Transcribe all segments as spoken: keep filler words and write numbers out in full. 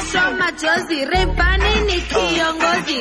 Joshua Majozi, Rayvanny ni kiongozi.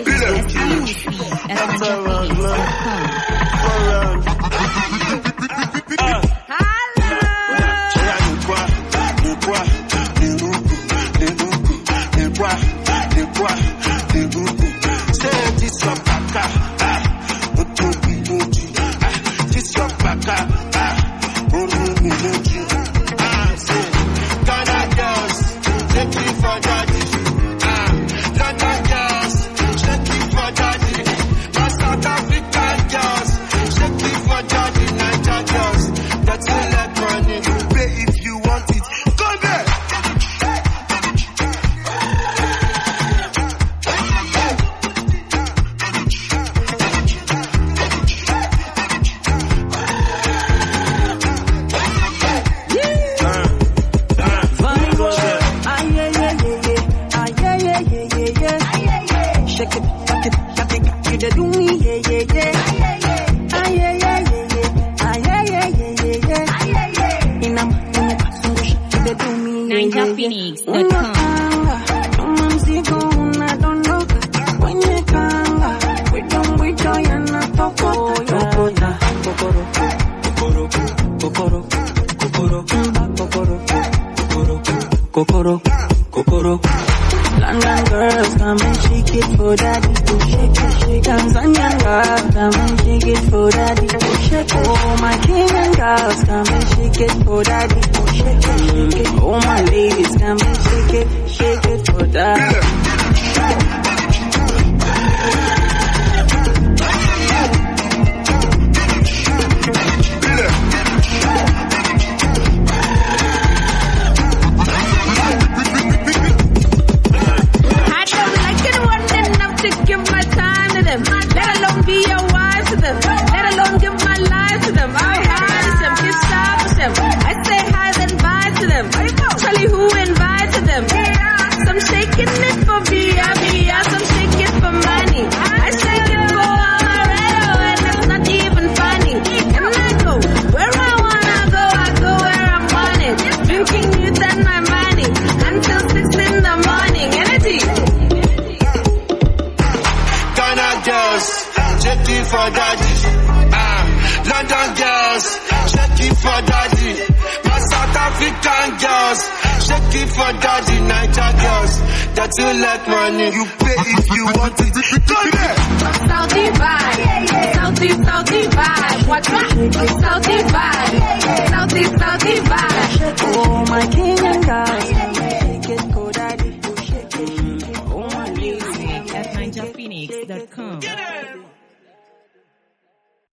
Ninja Phoenix dot com. Kokoro, kokoro. London girls come and shake it for daddy. Shake it, shake. Tanzanian girls come and shake it for daddy. Shake it. Oh my Kenyan girls come and shake it for daddy. Shake it, shake it. Oh my ladies come and shake it, shake it for daddy. For daddy, ah, London girls, shake it for daddy. My South African girls, shake it for daddy. Niger girls, that you like money, you pay if you want it. Go there. Saudi vibe, Saudi Saudi vibe. Watch out, Saudi vibe, Saudi Saudi vibe. Oh my Kenyan girls, shake it for daddy, shake it. Oh my ladies, at ninja phoenix dot com.